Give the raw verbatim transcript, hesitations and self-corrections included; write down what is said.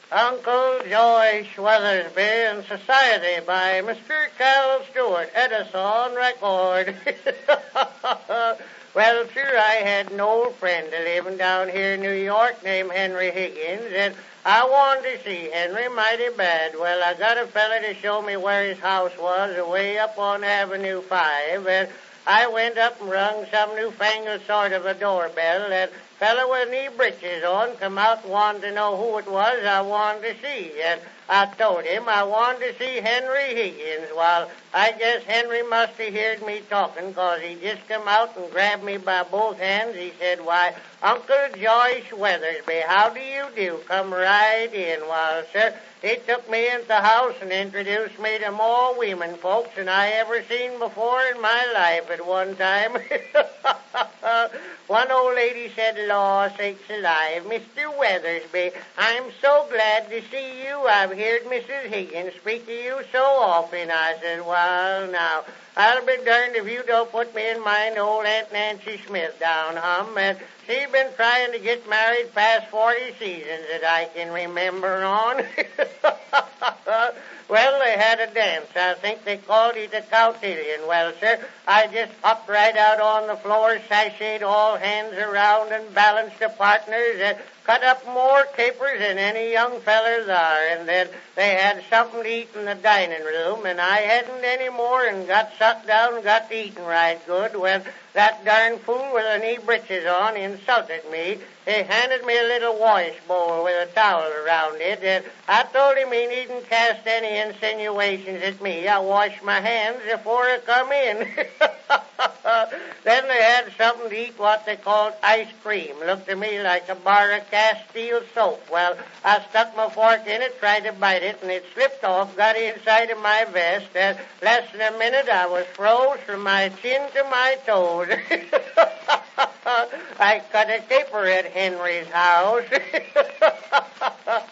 Uncle Joyce Weathersby in Society by Mister Cal Stewart, Edison record. Well, sir, I had an old friend living down here in New York named Henry Higgins, and I wanted to see Henry mighty bad. Well, I got a fella to show me where his house was, away up on Avenue five, and I went up and rung some newfangled sort of a doorbell, and fella with knee breeches on come out and wanted to know who it was I wanted to see. And I told him I wanted to see Henry Higgins. Well, I guess Henry must have heard me talking, 'cause he just come out and grabbed me by both hands. He said, "Why, Uncle Joyce Weathersby, how do you do? Come right in." Well, sir, he took me into the house and introduced me to more women folks than I ever seen before in my life at one time. One old lady said, "Law sakes alive, Mister Weathersby, I'm so glad to see you. I've heard Missus Higgins speak of you so often." I said, "Well, now, I'll be darned if you don't put me in mind of old Aunt Nancy Smith down hum, and she's been trying to get married past forty seasons that I can remember on." Well, they had a dance. I think they called it a cotillion. Well, sir, I just hopped right out on the floor, sashayed all hands around and balanced the partners and cut up more capers than any young fellers are. And then they had something to eat in the dining room, and I hadn't any more and got sat down and got to eating right good when that darn fool with the knee breeches on insulted me. He handed me a little wash bowl with a towel around it, and I told him he needn't cast any insinuations at me. I washed my hands before I come in. Then they had something to eat what they called ice cream. Looked to me like a bar of Castile soap. Well, I stuck my fork in it, tried to bite it, and it slipped off, got inside of my vest, and less than a minute I was froze from my chin to my toes. I cut a caper at Henry's house.